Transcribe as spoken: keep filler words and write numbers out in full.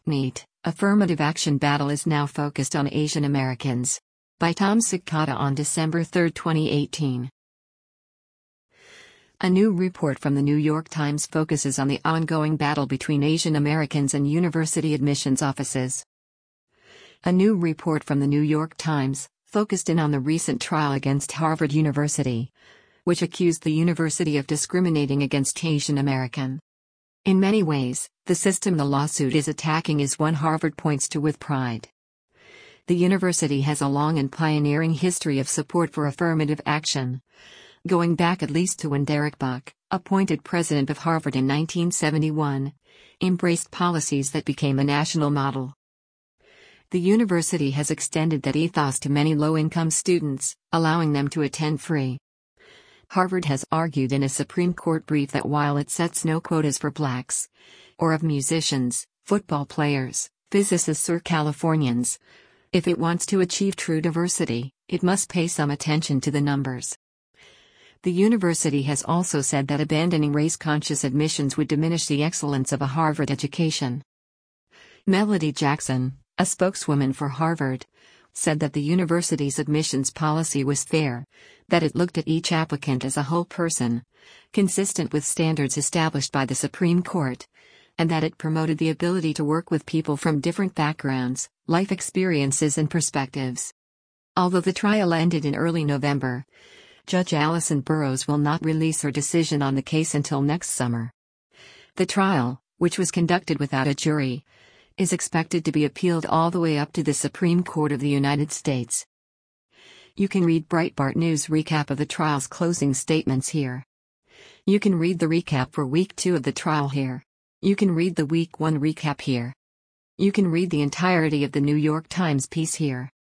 NEAT, Affirmative Action Battle is now focused on Asian Americans. By Tom Sikata on December third, twenty eighteen. A new report from the New York Times focuses on the ongoing battle between Asian Americans and university admissions offices. A new report from the New York Times focused in on the recent trial against Harvard University, which accused the university of discriminating against Asian American. In many ways, the system the lawsuit is attacking is one Harvard points to with pride. The university has a long and pioneering history of support for affirmative action, going back at least to when Derek Buck, appointed president of Harvard in nineteen seventy-one, embraced policies that became a national model. The university has extended that ethos to many low-income students, allowing them to attend free. Harvard has argued in a Supreme Court brief that while it sets no quotas for blacks, or of musicians, football players, physicists or Californians, if it wants to achieve true diversity, it must pay some attention to the numbers. The university has also said that abandoning race-conscious admissions would diminish the excellence of a Harvard education. Melody Jackson, a spokeswoman for Harvard, said that the university's admissions policy was fair, that it looked at each applicant as a whole person, consistent with standards established by the Supreme Court, and that it promoted the ability to work with people from different backgrounds, life experiences and perspectives. Although the trial ended in early November, Judge Allison Burroughs will not release her decision on the case until next summer. The trial, which was conducted without a jury, is expected to be appealed all the way up to the Supreme Court of the United States. You can read Breitbart News recap of the trial's closing statements here. You can read the recap for week two of the trial here. You can read the week one recap here. You can read the entirety of the New York Times piece here.